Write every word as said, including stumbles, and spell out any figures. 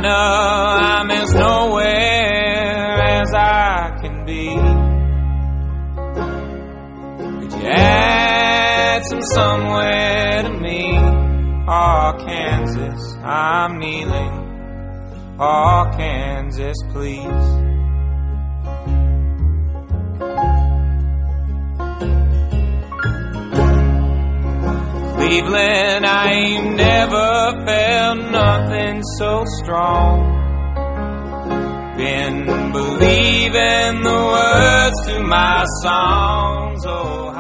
know I'm as nowhere as I can be. Could you add some somewhere to me? Oh, Kansas, I'm kneeling. Oh, Kansas, please. Cleveland, I ain't never felt nothing so strong. Been believing the words to my songs. Oh,